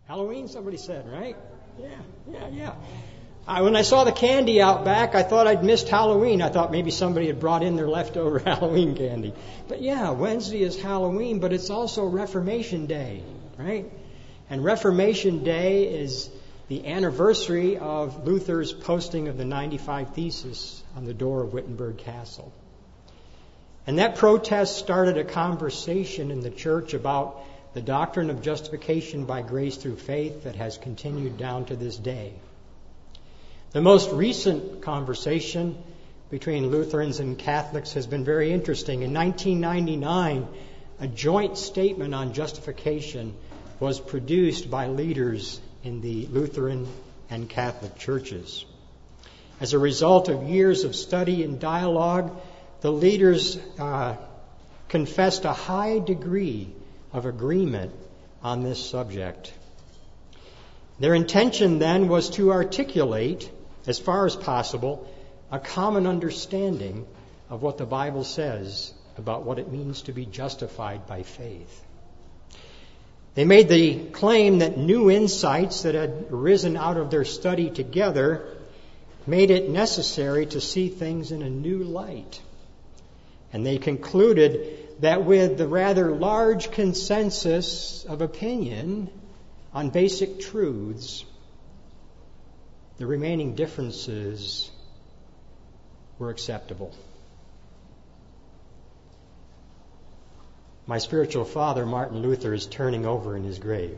Halloween, somebody said, right? Yeah. When I saw the candy out back, I thought I'd missed Halloween. I thought maybe somebody had brought in their leftover Halloween candy. But yeah, Wednesday is Halloween, but it's also Reformation Day, right? And Reformation Day is the anniversary of Luther's posting of the 95 Theses on the door of Wittenberg Castle. And that protest started a conversation in the church about the doctrine of justification by grace through faith that has continued down to this day. The most recent conversation between Lutherans and Catholics has been very interesting. In 1999, a joint statement on justification was produced by leaders in the Lutheran and Catholic churches. As a result of years of study and dialogue, the leaders confessed a high degree of agreement on this subject. Their intention then was to articulate, as far as possible, a common understanding of what the Bible says about what it means to be justified by faith. They made the claim that new insights that had arisen out of their study together made it necessary to see things in a new light. And they concluded that with the rather large consensus of opinion on basic truths, the remaining differences were acceptable. My spiritual father, Martin Luther, is turning over in his grave.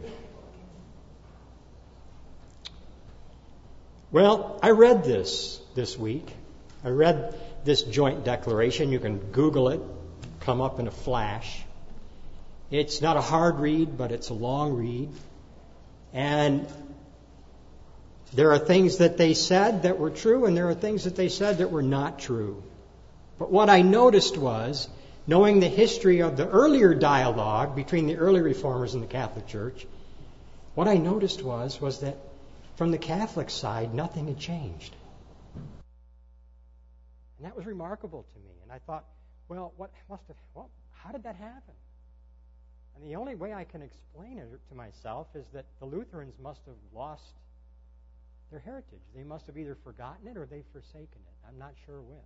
Well, I read this week. I read this joint declaration. You can Google it, come up in a flash. It's not a hard read, but it's a long read. And there are things that they said that were true, and there are things that they said that were not true. But what I noticed was, knowing the history of the earlier dialogue between the early reformers and the Catholic Church, what I noticed was that from the Catholic side, nothing had changed. And that was remarkable to me. And I thought, well, how did that happen? And the only way I can explain it to myself is that the Lutherans must have lost their heritage. They must have either forgotten it or they've forsaken it. I'm not sure which.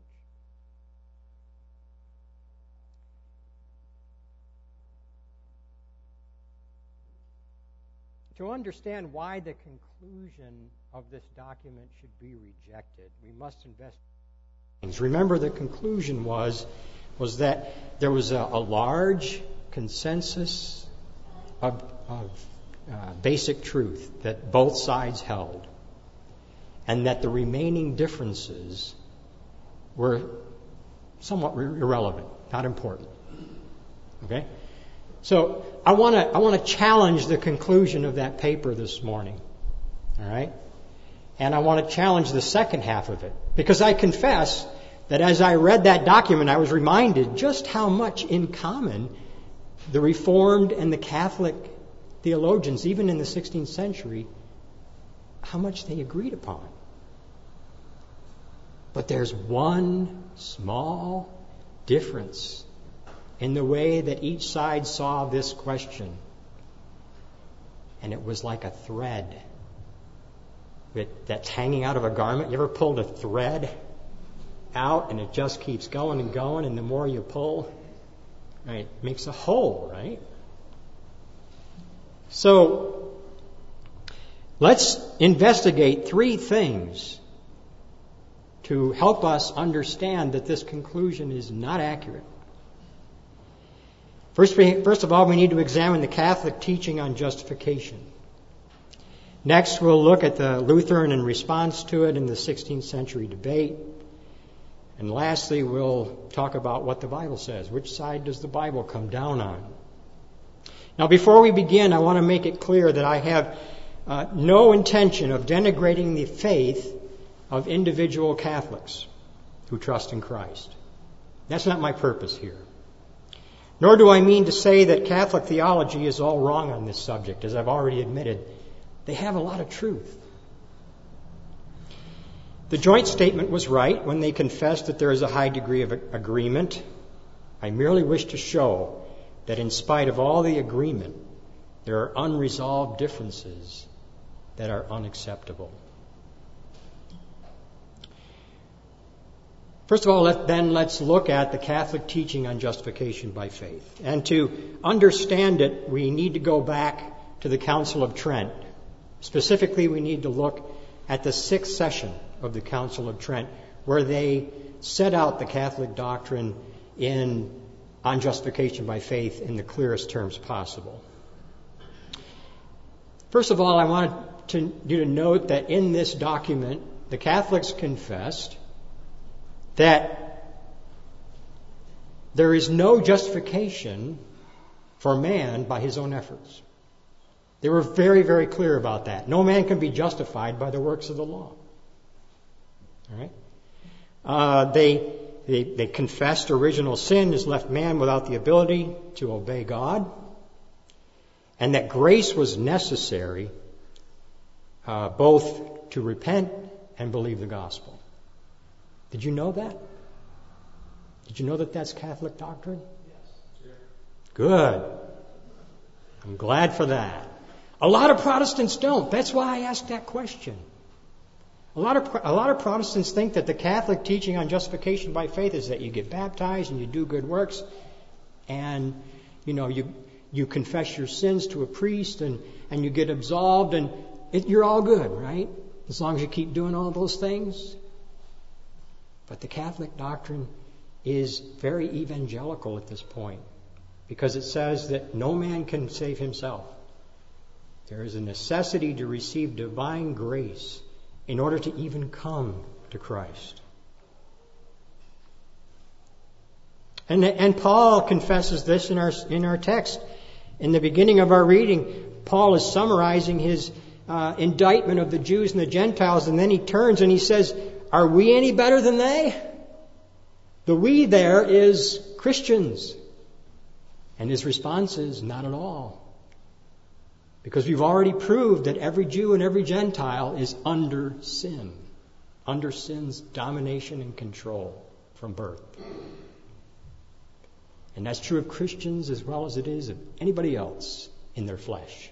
To understand why the conclusion of this document should be rejected, we must investigate things. Remember, the conclusion was that there was a large consensus of basic truth that both sides held, and that the remaining differences were somewhat irrelevant, not important. Okay? So I want to challenge the conclusion of that paper this morning. All right? And I want to challenge the second half of it. Because I confess that as I read that document, I was reminded just how much in common the Reformed and the Catholic theologians, even in the 16th century, how much they agreed upon. But there's one small difference in the way that each side saw this question. And it was like a thread that's hanging out of a garment. You ever pulled a thread out and it just keeps going and going, and the more you pull, right, it makes a hole, right? So let's investigate three things to help us understand that this conclusion is not accurate. First of all, we need to examine the Catholic teaching on justification. Next, we'll look at the Lutheran and response to it in the 16th century debate. And lastly, we'll talk about what the Bible says. Which side does the Bible come down on? Now, before we begin, I want to make it clear that I have no intention of denigrating the faith of individual Catholics who trust in Christ. That's not my purpose here. Nor do I mean to say that Catholic theology is all wrong on this subject. As I've already admitted, they have a lot of truth. The joint statement was right when they confessed that there is a high degree of agreement. I merely wish to show that in spite of all the agreement, There are unresolved differences that are unacceptable. First of all, let's look at the Catholic teaching on justification by faith. And to understand it, we need to go back to the Council of Trent. Specifically, we need to look at the 6th session of the Council of Trent, where they set out the Catholic doctrine on justification by faith in the clearest terms possible. First of all, I wanted you to note that in this document, the Catholics confessed that there is no justification for man by his own efforts. They were very, very clear about that. No man can be justified by the works of the law. All right? They confessed original sin has left man without the ability to obey God, and that grace was necessary both to repent and believe the gospel. Did you know that? Did you know that that's Catholic doctrine? Yes. Good. I'm glad for that. A lot of Protestants don't. That's why I asked that question. A lot of Protestants think that the Catholic teaching on justification by faith is that you get baptized and you do good works, and you confess your sins to a priest and you get absolved, and you're all good, right? As long as you keep doing all those things. But the Catholic doctrine is very evangelical at this point, because it says that no man can save himself. There is a necessity to receive divine grace in order to even come to Christ. And Paul confesses this in our text. In the beginning of our reading, Paul is summarizing his indictment of the Jews and the Gentiles, and then he turns and he says, are we any better than they? The we there is Christians. And his response is, not at all. Because we've already proved that every Jew and every Gentile is under sin. Under sin's domination and control from birth. And that's true of Christians as well as it is of anybody else in their flesh.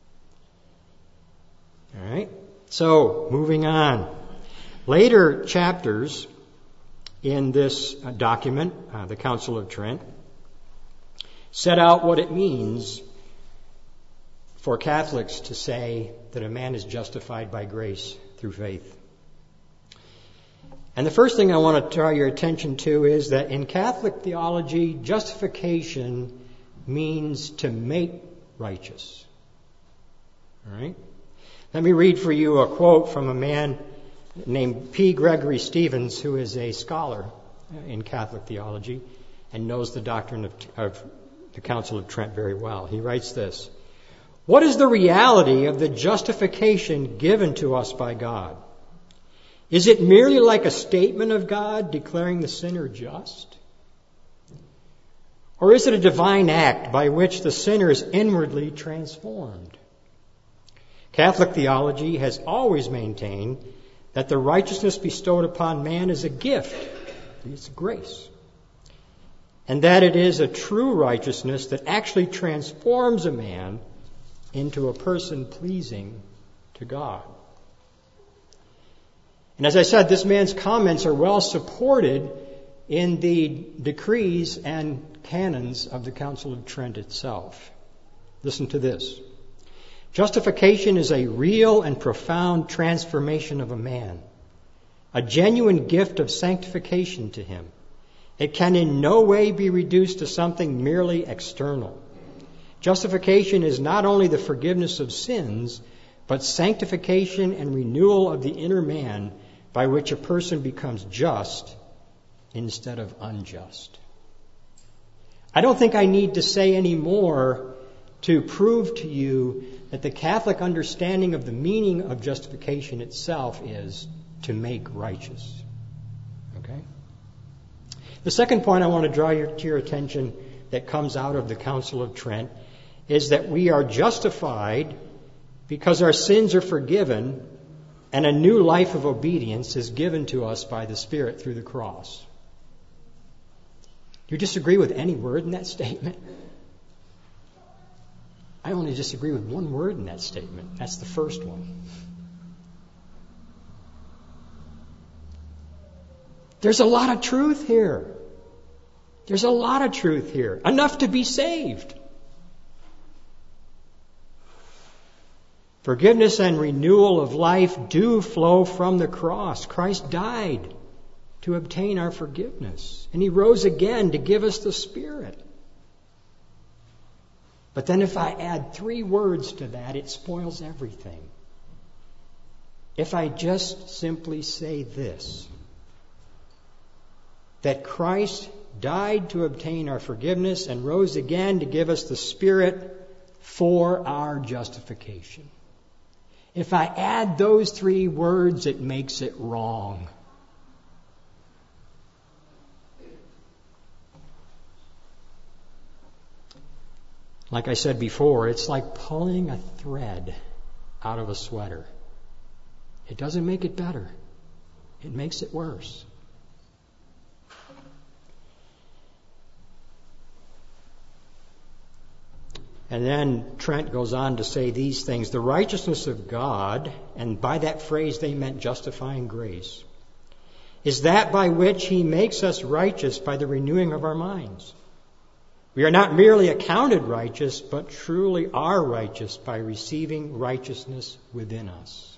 All right? So, moving on. Later chapters in this document, the Council of Trent, set out what it means for Catholics to say that a man is justified by grace through faith. And the first thing I want to draw your attention to is that in Catholic theology, justification means to make righteous. All right? Let me read for you a quote from a man named P. Gregory Stevens, who is a scholar in Catholic theology and knows the doctrine of the Council of Trent very well. He writes this: what is the reality of the justification given to us by God? Is it merely like a statement of God declaring the sinner just? Or is it a divine act by which the sinner is inwardly transformed? Catholic theology has always maintained that the righteousness bestowed upon man is a gift. It's grace. And that it is a true righteousness that actually transforms a man into a person pleasing to God. And as I said, this man's comments are well supported in the decrees and canons of the Council of Trent itself. Listen to this. Justification is a real and profound transformation of a man, a genuine gift of sanctification to him. It can in no way be reduced to something merely external. Justification is not only the forgiveness of sins, but sanctification and renewal of the inner man by which a person becomes just instead of unjust. I don't think I need to say any more to prove to you that the Catholic understanding of the meaning of justification itself is to make righteous. Okay? The second point I want to draw to your attention that comes out of the Council of Trent is that we are justified because our sins are forgiven and a new life of obedience is given to us by the Spirit through the cross. Do you disagree with any word in that statement? I only disagree with one word in that statement. That's the first one. There's a lot of truth here. There's a lot of truth here. Enough to be saved. Forgiveness and renewal of life do flow from the cross. Christ died to obtain our forgiveness. And He rose again to give us the Spirit. But then if I add 3 words to that, it spoils everything. If I just simply say this, that Christ died to obtain our forgiveness and rose again to give us the Spirit for our justification. If I add those 3 words, it makes it wrong. Like I said before, it's like pulling a thread out of a sweater. It doesn't make it better. It makes it worse. And then Trent goes on to say these things. The righteousness of God, and by that phrase they meant justifying grace, is that by which He makes us righteous by the renewing of our minds. We are not merely accounted righteous, but truly are righteous by receiving righteousness within us.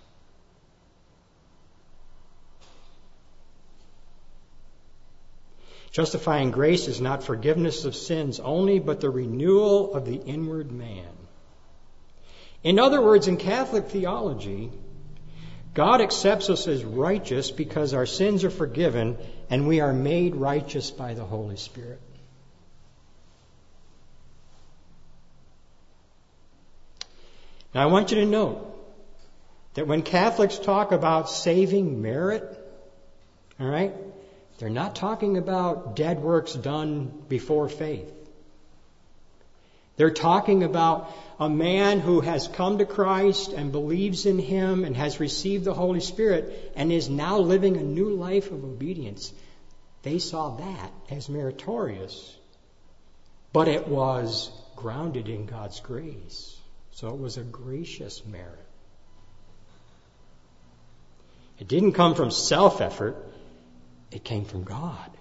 Justifying grace is not forgiveness of sins only, but the renewal of the inward man. In other words, in Catholic theology, God accepts us as righteous because our sins are forgiven and we are made righteous by the Holy Spirit. Now, I want you to note that when Catholics talk about saving merit, all right, they're not talking about dead works done before faith. They're talking about a man who has come to Christ and believes in Him and has received the Holy Spirit and is now living a new life of obedience. They saw that as meritorious, but it was grounded in God's grace. So it was a gracious merit. It didn't come from self-effort. It came from God.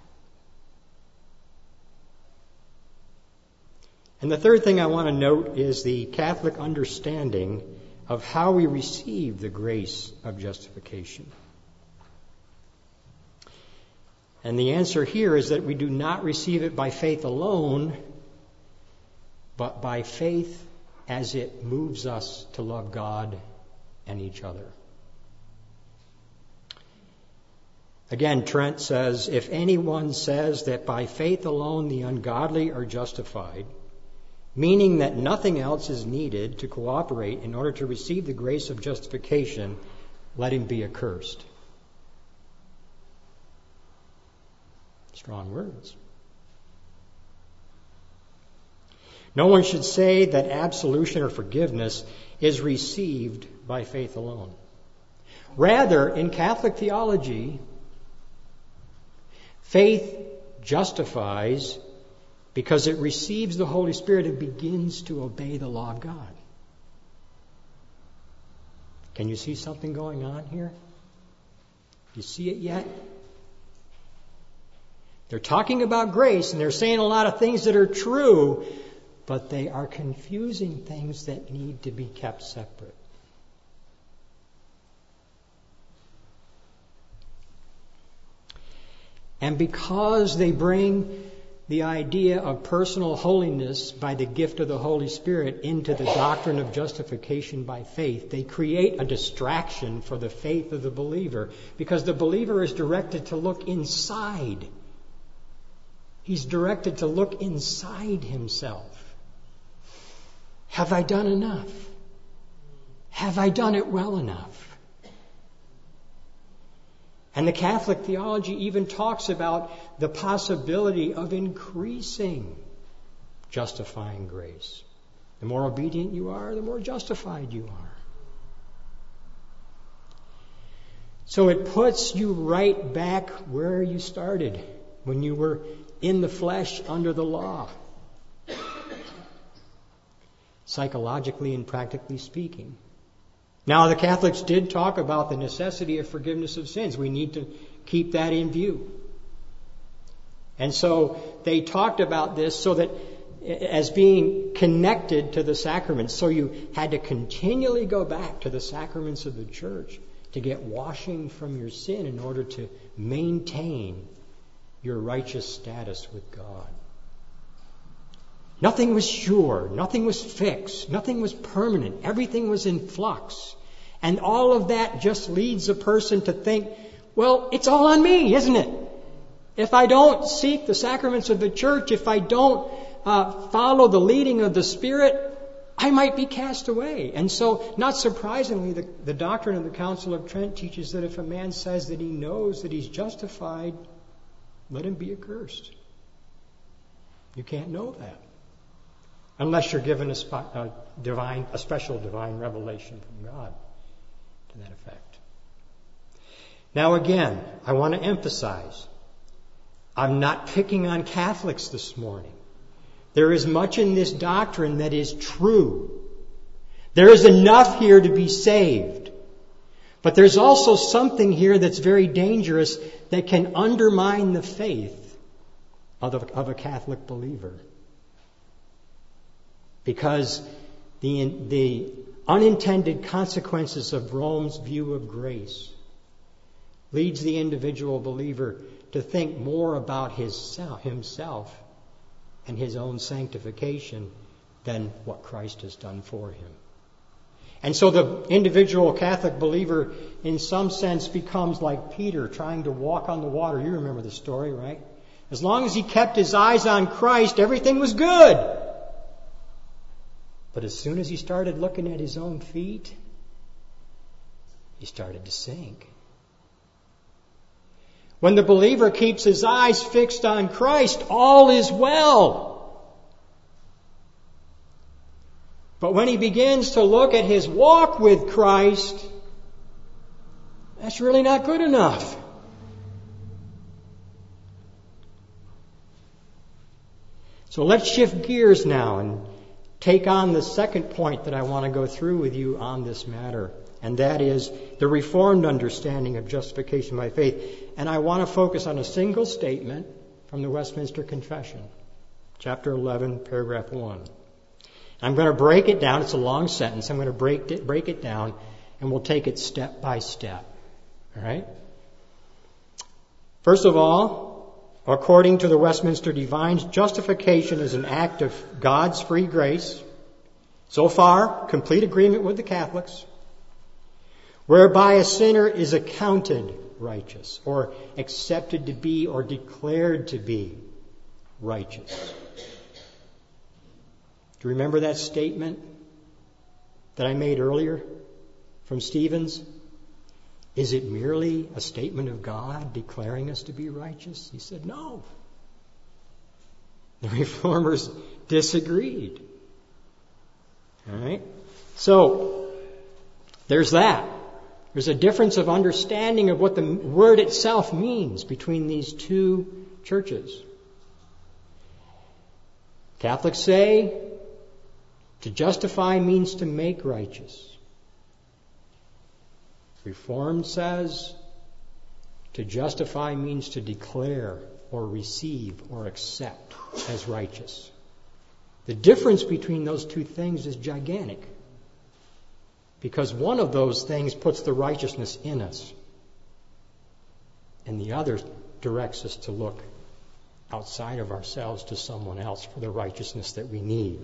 And the third thing I want to note is the Catholic understanding of how we receive the grace of justification. And the answer here is that we do not receive it by faith alone, but by faith as it moves us to love God and each other. Again, Trent says, if anyone says that by faith alone the ungodly are justified, meaning that nothing else is needed to cooperate in order to receive the grace of justification, let him be accursed. Strong words. No one should say that absolution or forgiveness is received by faith alone. Rather, in Catholic theology, faith justifies because it receives the Holy Spirit and begins to obey the law of God. Can you see something going on here? You see it yet? They're talking about grace and they're saying a lot of things that are true, but they are confusing things that need to be kept separate. And because they bring the idea of personal holiness by the gift of the Holy Spirit into the doctrine of justification by faith, they create a distraction for the faith of the believer, because the believer is directed to look inside. He's directed to look inside himself. Have I done enough? Have I done it well enough? And the Catholic theology even talks about the possibility of increasing justifying grace. The more obedient you are, the more justified you are. So it puts you right back where you started, when you were in the flesh under the law. psychologically and practically speaking. Now, the Catholics did talk about the necessity of forgiveness of sins. We need to keep that in view. And so they talked about this so that as being connected to the sacraments. So you had to continually go back to the sacraments of the church to get washing from your sin in order to maintain your righteous status with God. Nothing was sure. Nothing was fixed. Nothing was permanent. Everything was in flux. And all of that just leads a person to think, well, it's all on me, isn't it? If I don't seek the sacraments of the church, if I don't follow the leading of the Spirit, I might be cast away. And so, not surprisingly, the doctrine of the Council of Trent teaches that if a man says that he knows that he's justified, let him be accursed. You can't know that unless you're given a special divine revelation from God to that effect. Now again, I want to emphasize, I'm not picking on Catholics this morning. There is much in this doctrine that is true. There is enough here to be saved. But there's also something here that's very dangerous that can undermine the faith of a Catholic believer. Because the unintended consequences of Rome's view of grace leads the individual believer to think more about himself and his own sanctification than what Christ has done for him. And so the individual Catholic believer, in some sense, becomes like Peter trying to walk on the water. You remember the story, right? As long as he kept his eyes on Christ, everything was good. But as soon as he started looking at his own feet, he started to sink. When the believer keeps his eyes fixed on Christ, all is well. But when he begins to look at his walk with Christ, that's really not good enough. So let's shift gears now and take on the second point that I want to go through with you on this matter. And that is the Reformed understanding of justification by faith. And I want to focus on a single statement from the Westminster Confession, chapter 11, paragraph 1. I'm going to break it down. It's a long sentence. I'm going to break it down, and we'll take it step by step. All right? First of all, according to the Westminster Divines, justification is an act of God's free grace. So far, complete agreement with the Catholics. Whereby a sinner is accounted righteous, or accepted to be, or declared to be righteous. Do you remember that statement that I made earlier from Stevens? Is it merely a statement of God declaring us to be righteous? He said, no. The Reformers disagreed. All right? So, there's that. There's a difference of understanding of what the word itself means between these two churches. Catholics say to justify means to make righteous. Reformed says to justify means to declare or receive or accept as righteous. The difference between those two things is gigantic. Because one of those things puts the righteousness in us, and the other directs us to look outside of ourselves to someone else for the righteousness that we need.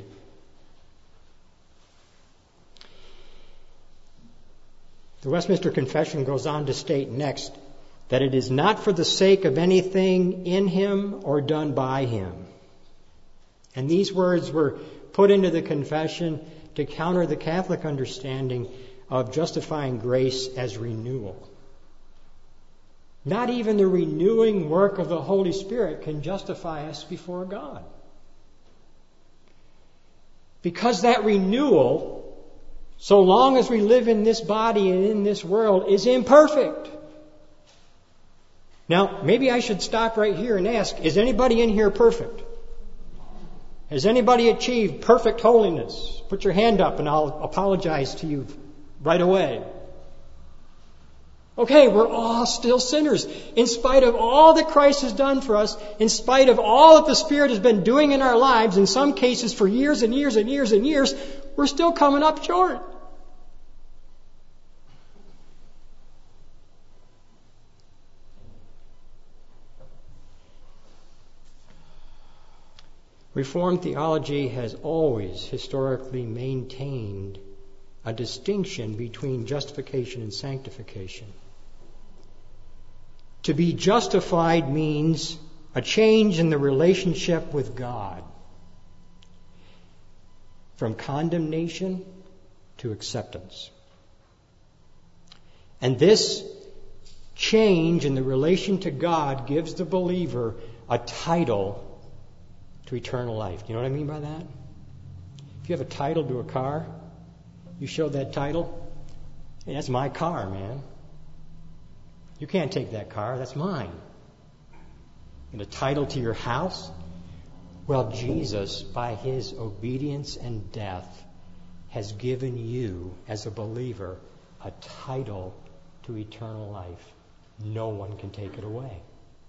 The Westminster Confession goes on to state next that it is not for the sake of anything in him or done by him. And these words were put into the confession to counter the Catholic understanding of justifying grace as renewal. Not even the renewing work of the Holy Spirit can justify us before God. Because that renewal, so long as we live in this body and in this world, is imperfect. Now, maybe I should stop right here and ask, is anybody in here perfect? Has anybody achieved perfect holiness? Put your hand up and I'll apologize to you right away. Okay, we're all still sinners. In spite of all that Christ has done for us, in spite of all that the Spirit has been doing in our lives, in some cases for years and years and years and years, we're still coming up short. Reformed theology has always historically maintained a distinction between justification and sanctification. To be justified means a change in the relationship with God, from condemnation to acceptance. And this change in the relation to God gives the believer a title to eternal life. You know what I mean by that? If you have a title to a car, you show that title, hey, that's my car, man. You can't take that car, that's mine. And a title to your house? Well, Jesus, by His obedience and death, has given you, as a believer, a title to eternal life. No one can take it away.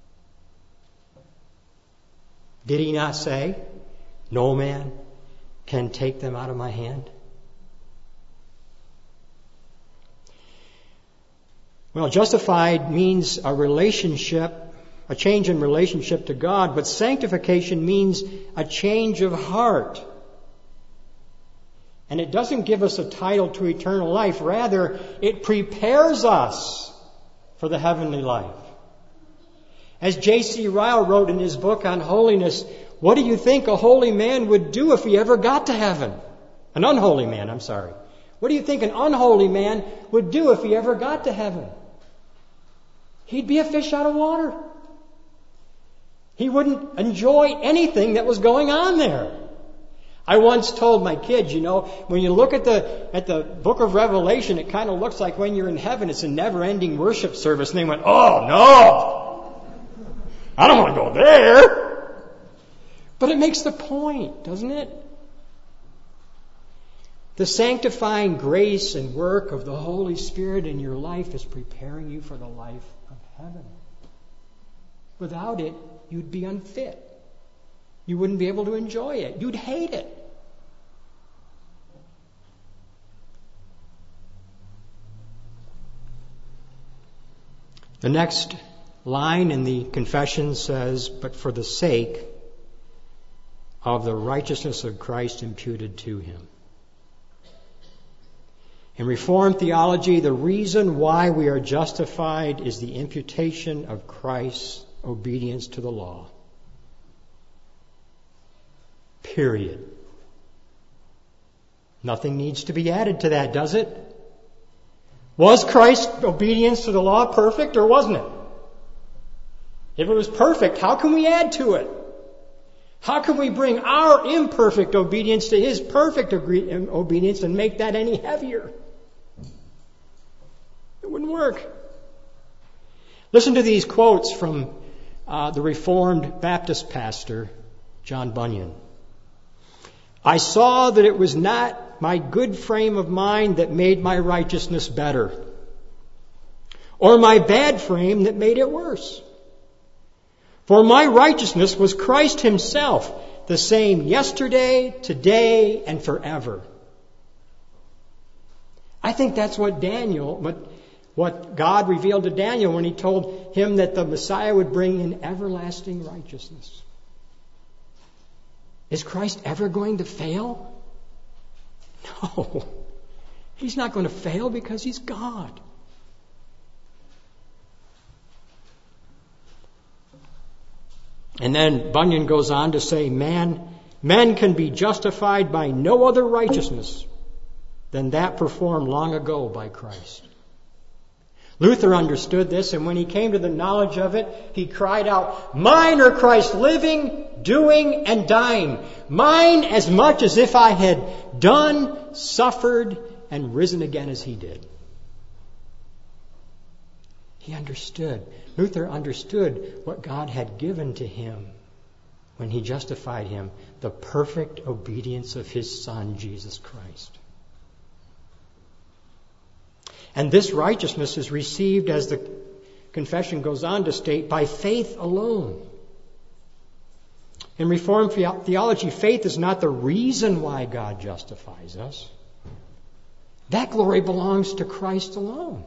Did He not say, no man can take them out of my hand? Well, justified means a relationship, a change in relationship to God, but sanctification means a change of heart. And it doesn't give us a title to eternal life. Rather, it prepares us for the heavenly life. As J.C. Ryle wrote in his book on holiness, what do you think a holy man would do if he ever got to heaven? An unholy man, I'm sorry. What do you think an unholy man would do if he ever got to heaven? He'd be a fish out of water. He wouldn't enjoy anything that was going on there. I once told my kids, when you look at the book of Revelation, it kind of looks like when you're in heaven, it's a never-ending worship service. And they went, oh, no! I don't want to go there! But it makes the point, doesn't it? The sanctifying grace and work of the Holy Spirit in your life is preparing you for the life of heaven. Without it, you'd be unfit. You wouldn't be able to enjoy it. You'd hate it. The next line in the confession says, but for the sake of the righteousness of Christ imputed to Him. In Reformed theology, the reason why we are justified is the imputation of Christ's obedience to the law. Period. Nothing needs to be added to that, does it? Was Christ's obedience to the law perfect or wasn't it? If it was perfect, how can we add to it? How can we bring our imperfect obedience to His perfect obedience and make that any heavier? It wouldn't work. Listen to these quotes from the Reformed Baptist pastor, John Bunyan. I saw that it was not my good frame of mind that made my righteousness better, or my bad frame that made it worse. For my righteousness was Christ Himself, the same yesterday, today, and forever. I think that's what God revealed to Daniel when He told him that the Messiah would bring in everlasting righteousness. Is Christ ever going to fail? No. He's not going to fail because He's God. And then Bunyan goes on to say, men can be justified by no other righteousness than that performed long ago by Christ. Luther understood this, and when he came to the knowledge of it, he cried out, mine are Christ living, doing, and dying. Mine as much as if I had done, suffered, and risen again as He did. He understood. Luther understood what God had given to him. when He justified him, the perfect obedience of His Son, Jesus Christ. And this righteousness is received, as the confession goes on to state, by faith alone. In Reformed theology, faith is not the reason why God justifies us. That glory belongs to Christ alone.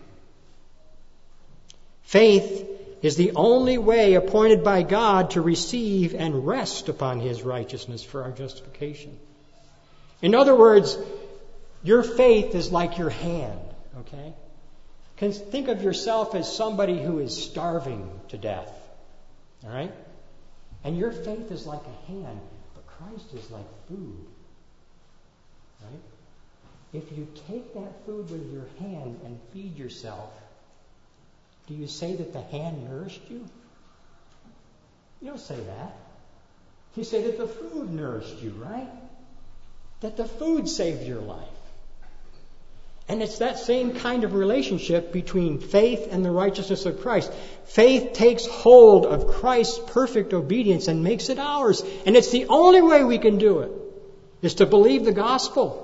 Faith is the only way appointed by God to receive and rest upon His righteousness for our justification. In other words, your faith is like your hand, okay? Think of yourself as somebody who is starving to death, all right? And your faith is like a hand, but Christ is like food, right? If you take that food with your hand and feed yourself, do you say that the hand nourished you? You don't say that. You say that the food nourished you, right? That the food saved your life. And it's that same kind of relationship between faith and the righteousness of Christ. Faith takes hold of Christ's perfect obedience and makes it ours. And it's the only way we can do it, is to believe the gospel.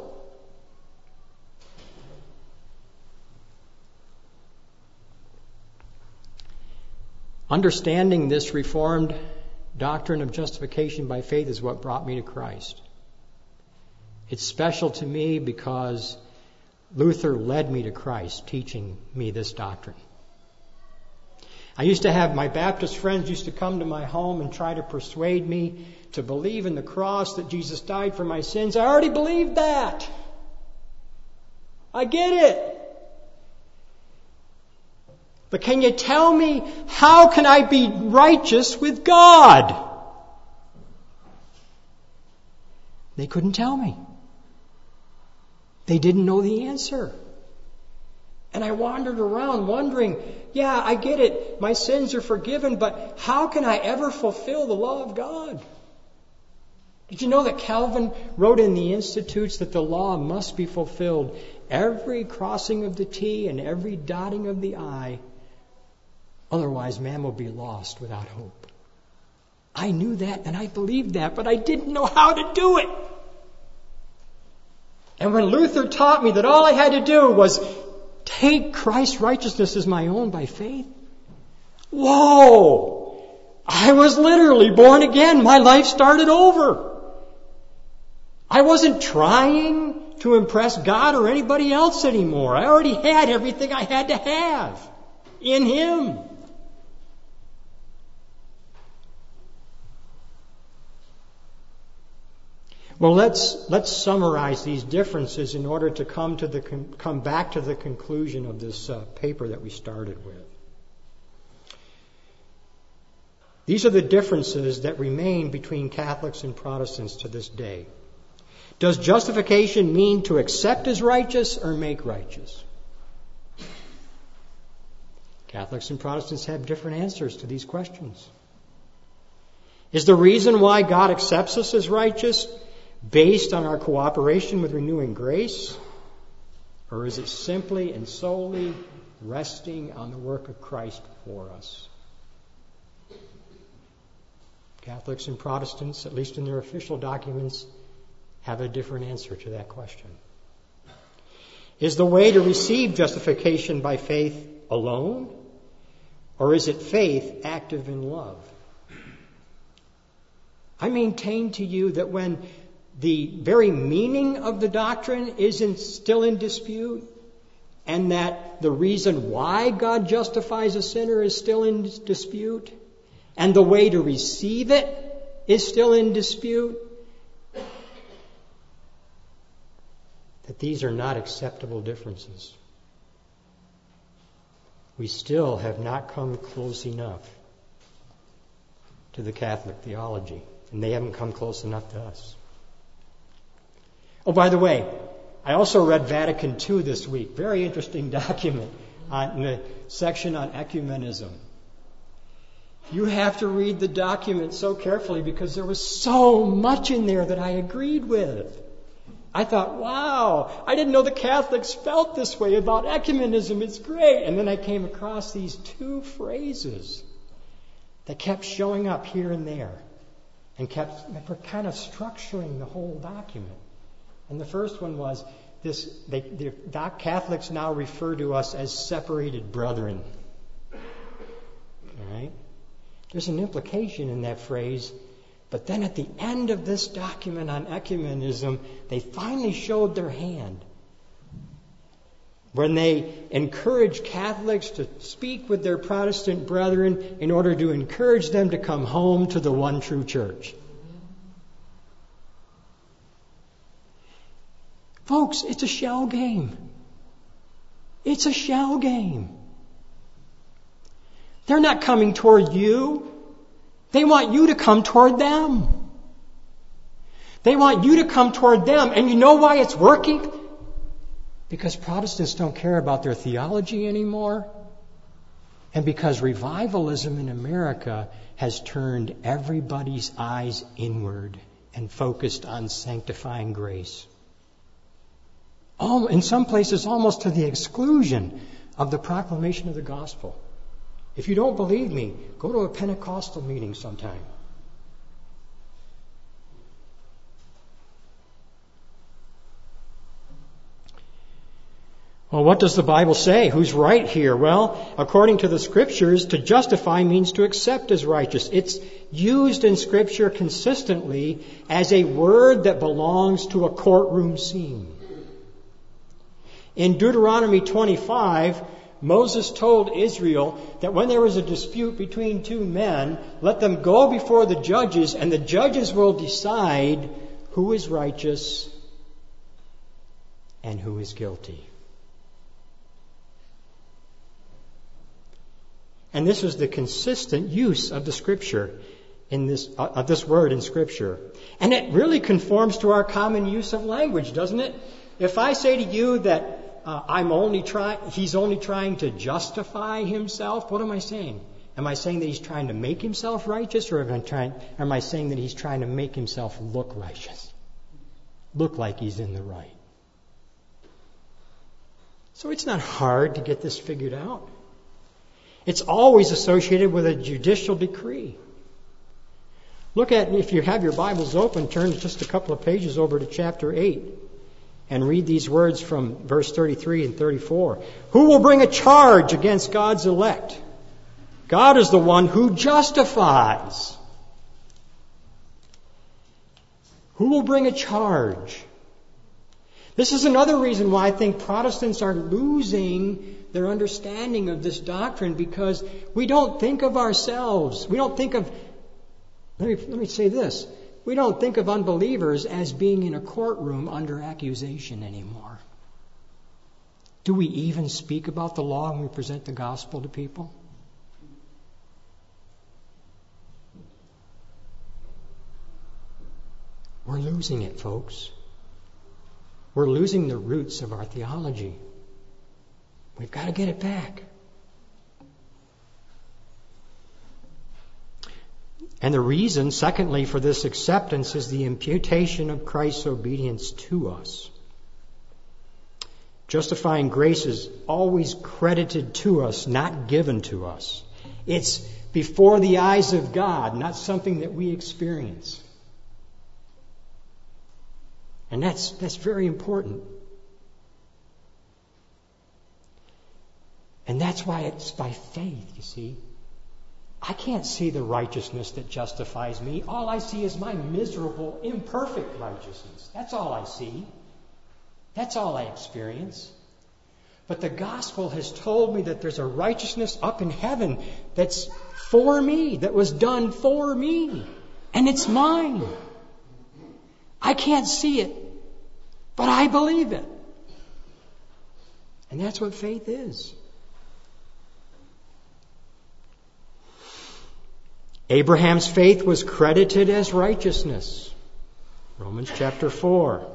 Understanding this Reformed doctrine of justification by faith is what brought me to Christ. It's special to me because Luther led me to Christ, teaching me this doctrine. I used to have my Baptist friends used to come to my home and try to persuade me to believe in the cross, that Jesus died for my sins. I already believed that. I get it. But can you tell me, how can I be righteous with God? They couldn't tell me. They didn't know the answer. And I wandered around wondering, yeah, I get it. My sins are forgiven, but how can I ever fulfill the law of God? Did you know that Calvin wrote in the Institutes that the law must be fulfilled? Every crossing of the T and every dotting of the I. Otherwise, man will be lost without hope. I knew that and I believed that, but I didn't know how to do it. And when Luther taught me that all I had to do was take Christ's righteousness as my own by faith, whoa! I was literally born again. My life started over. I wasn't trying to impress God or anybody else anymore. I already had everything I had to have in Him. Well, let's summarize these differences in order to come back to the conclusion of this paper that we started with. These are the differences that remain between Catholics and Protestants to this day. Does justification mean to accept as righteous or make righteous? Catholics and Protestants have different answers to these questions. Is the reason why God accepts us as righteous based on our cooperation with renewing grace? Or is it simply and solely resting on the work of Christ for us? Catholics and Protestants, at least in their official documents, have a different answer to that question. Is the way to receive justification by faith alone? Or is it faith active in love? I maintain to you that when the very meaning of the doctrine isn't still in dispute, and that the reason why God justifies a sinner is still in dispute, and the way to receive it is still in dispute, that these are not acceptable differences. We still have not come close enough to the Catholic theology, and they haven't come close enough to us. Oh, by the way, I also read Vatican II this week. Very interesting document in the section on ecumenism. You have to read the document so carefully because there was so much in there that I agreed with. I thought, wow, I didn't know the Catholics felt this way about ecumenism. It's great. And then I came across these two phrases that kept showing up here and there. and kept kind of structuring the whole document. And the first one was this: Catholics now refer to us as separated brethren. All right? There's an implication in that phrase. But then at the end of this document on ecumenism, they finally showed their hand when they encouraged Catholics to speak with their Protestant brethren in order to encourage them to come home to the one true church. Folks, it's a shell game. It's a shell game. They're not coming toward you. They want you to come toward them. They want you to come toward them. And you know why it's working? Because Protestants don't care about their theology anymore. And because revivalism in America has turned everybody's eyes inward and focused on sanctifying grace. In some places, almost to the exclusion of the proclamation of the gospel. If you don't believe me, go to a Pentecostal meeting sometime. Well, what does the Bible say? Who's right here? Well, according to the Scriptures, to justify means to accept as righteous. It's used in Scripture consistently as a word that belongs to a courtroom scene. In Deuteronomy 25, Moses told Israel that when there was a dispute between two men, let them go before the judges, and the judges will decide who is righteous and who is guilty. And this is the consistent use of the Scripture of this word in Scripture. And it really conforms to our common use of language, doesn't it? If I say to you that he's only trying to justify himself, what am I saying? Am I saying that he's trying to make himself righteous, or am I saying that he's trying to make himself look righteous? Look like he's in the right. So it's not hard to get this figured out. It's always associated with a judicial decree. Look at, if you have your Bibles open, turn just a couple of pages over to chapter 8 and read these words from verse 33 and 34. Who will bring a charge against God's elect? God is the one who justifies. Who will bring a charge? This is another reason why I think Protestants are losing their understanding of this doctrine, because we don't think of ourselves. We don't think of, let me say this. We don't think of unbelievers as being in a courtroom under accusation anymore. Do we even speak about the law when we present the gospel to people? We're losing it, folks. We're losing the roots of our theology. We've got to get it back. And the reason, secondly, for this acceptance is the imputation of Christ's obedience to us. Justifying grace is always credited to us, not given to us. It's before the eyes of God, not something that we experience. And that's very important. And that's why it's by faith, you see. I can't see the righteousness that justifies me. All I see is my miserable, imperfect righteousness. That's all I see. That's all I experience. But the gospel has told me that there's a righteousness up in heaven that's for me, that was done for me. And it's mine. I can't see it, but I believe it. And that's what faith is. Abraham's faith was credited as righteousness. Romans chapter 4.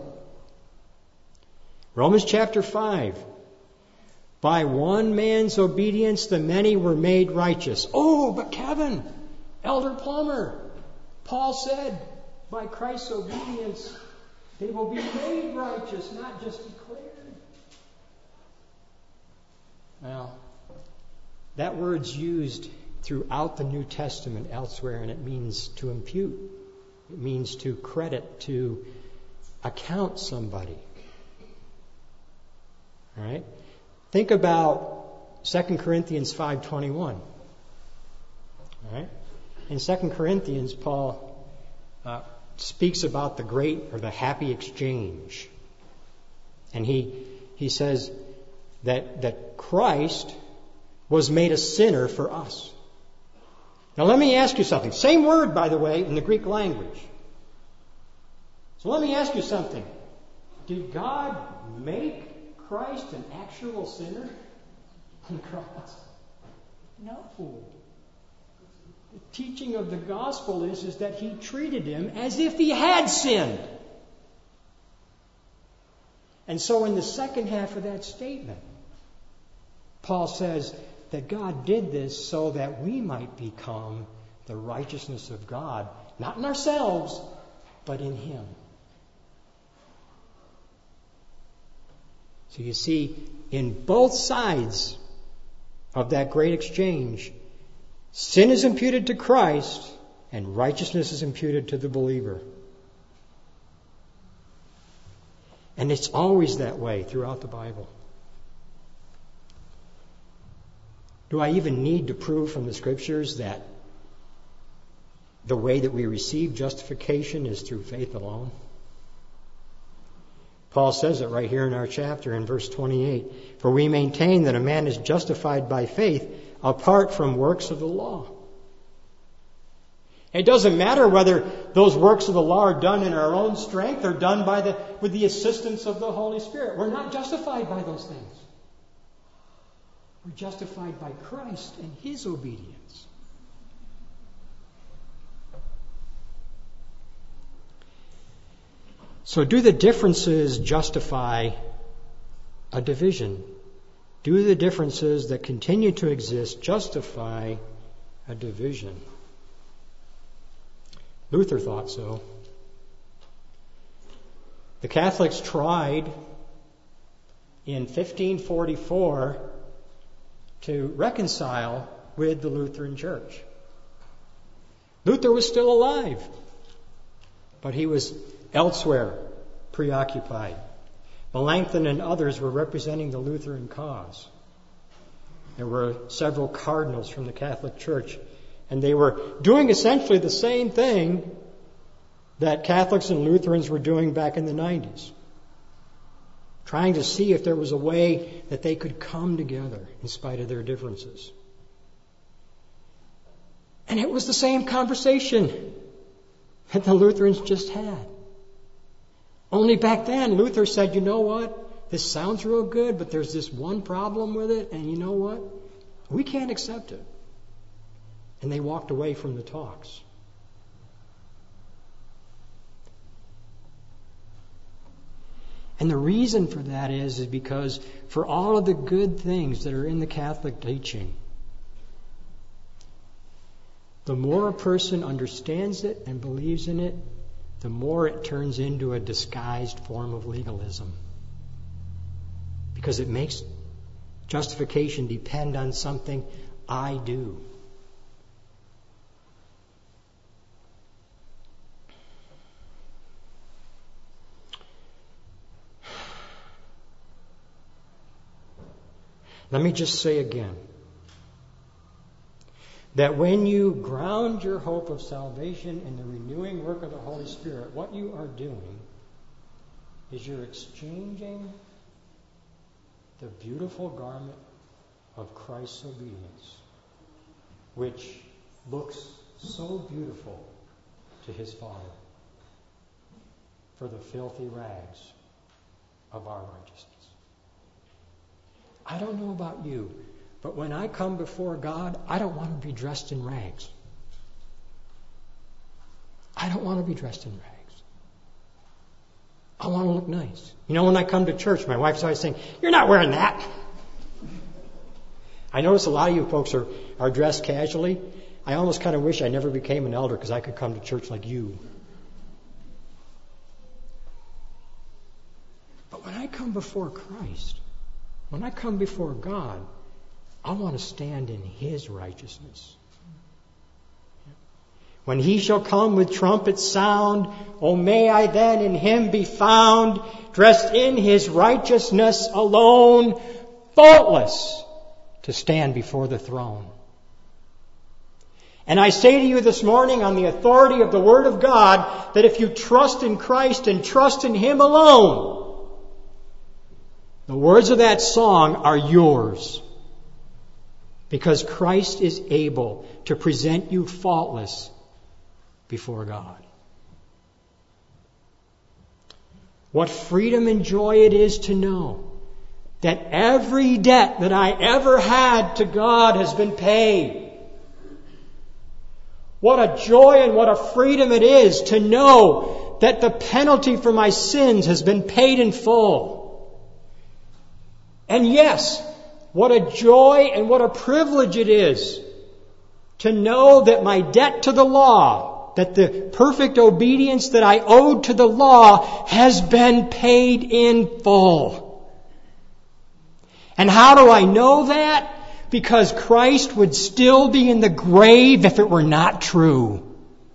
Romans chapter 5. By one man's obedience, the many were made righteous. Oh, but Kevin, Elder Plummer, Paul said, by Christ's obedience, they will be made righteous, not just declared. Well, that word's used throughout the New Testament elsewhere, and it means to impute. It means to credit, to account somebody. All right? Think about 2 Corinthians 5:21. All right? In 2 Corinthians, Paul speaks about the great or the happy exchange. And he says that Christ was made a sinner for us. Now let me ask you something. Same word, by the way, in the Greek language. So let me ask you something. Did God make Christ an actual sinner on the cross? No. The teaching of the gospel is that he treated him as if he had sinned. And so in the second half of that statement, Paul says that God did this so that we might become the righteousness of God, not in ourselves, but in him. So you see, in both sides of that great exchange, sin is imputed to Christ and righteousness is imputed to the believer. And it's always that way throughout the Bible. Do I even need to prove from the Scriptures that the way that we receive justification is through faith alone? Paul says it right here in our chapter in verse 28. For we maintain that a man is justified by faith apart from works of the law. It doesn't matter whether those works of the law are done in our own strength or done with the assistance of the Holy Spirit. We're not justified by those things. We're justified by Christ and his obedience. So do the differences justify a division? Do the differences that continue to exist justify a division? Luther thought so. The Catholics tried in 1544 to reconcile with the Lutheran Church. Luther was still alive, but he was elsewhere, preoccupied. Melanchthon and others were representing the Lutheran cause. There were several cardinals from the Catholic Church, and they were doing essentially the same thing that Catholics and Lutherans were doing back in the 90s. Trying to see if there was a way that they could come together in spite of their differences. And it was the same conversation that the Lutherans just had. Only back then, Luther said, you know what? This sounds real good, but there's this one problem with it, and you know what? We can't accept it. And they walked away from the talks. And the reason for that is because for all of the good things that are in the Catholic teaching, the more a person understands it and believes in it, the more it turns into a disguised form of legalism. Because it makes justification depend on something I do. Let me just say again that when you ground your hope of salvation in the renewing work of the Holy Spirit, what you are doing is you're exchanging the beautiful garment of Christ's obedience, which looks so beautiful to his Father, for the filthy rags of our righteousness. I don't know about you, but when I come before God, I don't want to be dressed in rags. I don't want to be dressed in rags. I want to look nice. You know, when I come to church, my wife's always saying, "You're not wearing that." I notice a lot of you folks are dressed casually. I almost kind of wish I never became an elder because I could come to church like you. But when I come before Christ, when I come before God, I want to stand in his righteousness. When he shall come with trumpet sound, O may I then in him be found, dressed in his righteousness alone, faultless, to stand before the throne. And I say to you this morning on the authority of the Word of God that if you trust in Christ and trust in Him alone, the words of that song are yours. Because Christ is able to present you faultless before God. What freedom and joy it is to know that every debt that I ever had to God has been paid. What a joy and what a freedom it is to know that the penalty for my sins has been paid in full. And yes, what a joy and what a privilege it is to know that my debt to the law, that the perfect obedience that I owed to the law has been paid in full. And how do I know that? Because Christ would still be in the grave if it were not true.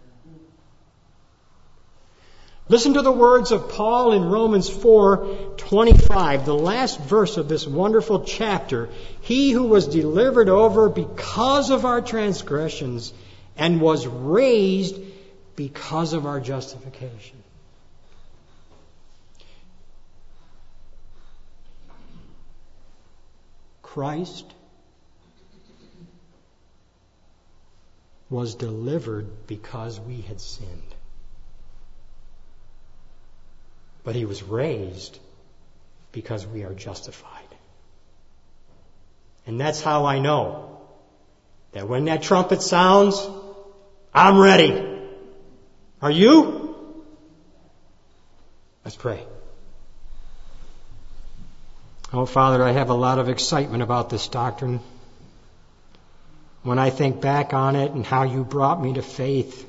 Listen to the words of Paul in Romans 4:25, the last verse of this wonderful chapter. He who was delivered over because of our transgressions and was raised because of our justification. Christ was delivered because we had sinned. But He was raised because we are justified. And that's how I know that when that trumpet sounds, I'm ready. Are you? Let's pray. Oh, Father, I have a lot of excitement about this doctrine. When I think back on it and how you brought me to faith,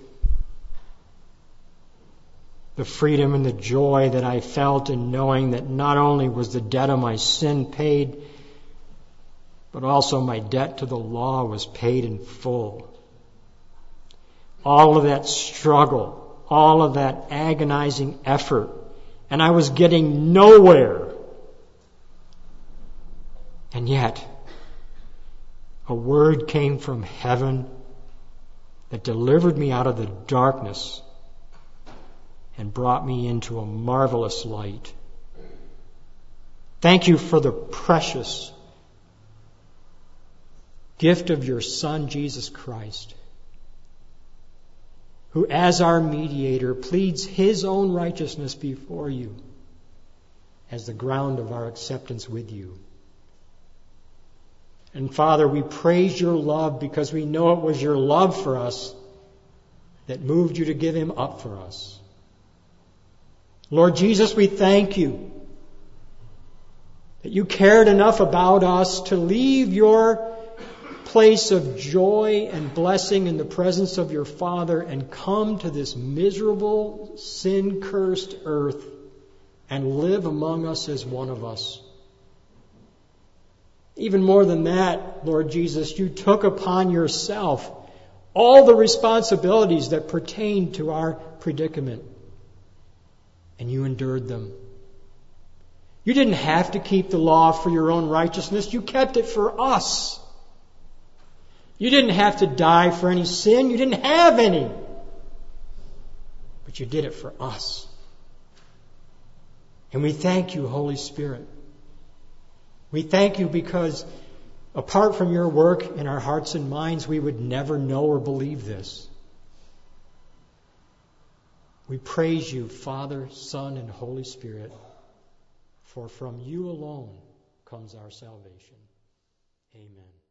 the freedom and the joy that I felt in knowing that not only was the debt of my sin paid, but also my debt to the law was paid in full. All of that struggle, all of that agonizing effort, and I was getting nowhere. And yet, a word came from heaven that delivered me out of the darkness and brought me into a marvelous light. Thank you for the precious gift of your Son, Jesus Christ, who as our mediator pleads His own righteousness before you as the ground of our acceptance with you. And Father, we praise your love because we know it was your love for us that moved you to give Him up for us. Lord Jesus, we thank you that you cared enough about us to leave your place of joy and blessing in the presence of your Father and come to this miserable, sin-cursed earth and live among us as one of us. Even more than that, Lord Jesus, you took upon yourself all the responsibilities that pertain to our predicament, and you endured them. You didn't have to keep the law for your own righteousness. You kept it for us. You didn't have to die for any sin. You didn't have any. But you did it for us. And we thank you, Holy Spirit. We thank you because apart from your work in our hearts and minds, we would never know or believe this. We praise you, Father, Son, and Holy Spirit, for from you alone comes our salvation. Amen.